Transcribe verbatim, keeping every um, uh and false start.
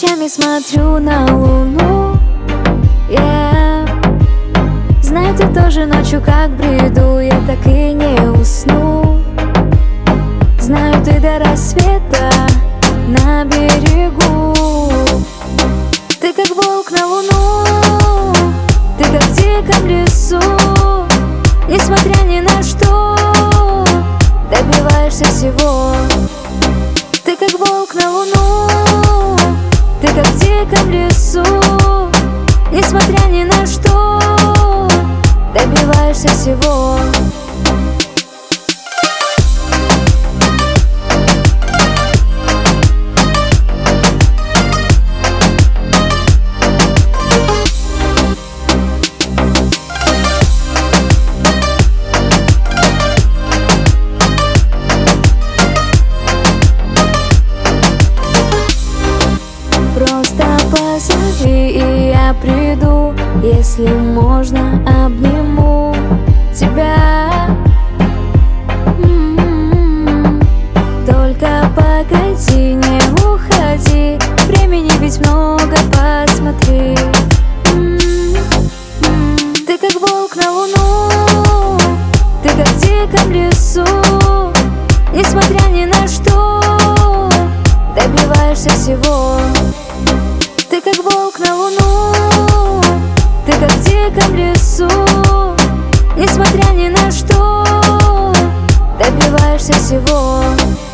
Ночами смотрю на луну, yeah. Знаю, ты тоже ночью как бреду, я так и не усну. Знаю, ты до рассвета на берегу. Ты как волк на луну, ты как в диком лесу. Несмотря ни на что, добиваешься всего. Ты как волк на луну, ты как в диком лесу. Несмотря ни на что, добиваешься всего. Просто позови, и я приду. Если можно, обниму тебя. М-м-м. Только погоди, не уходи. Времени ведь много, посмотри. М-м-м. Ты как волк на луну, ты как в диком лесу. Несмотря ни на что, добиваешься всего. Ты как волк на луну, ты как в диком лесу. Несмотря ни на что, добиваешься всего.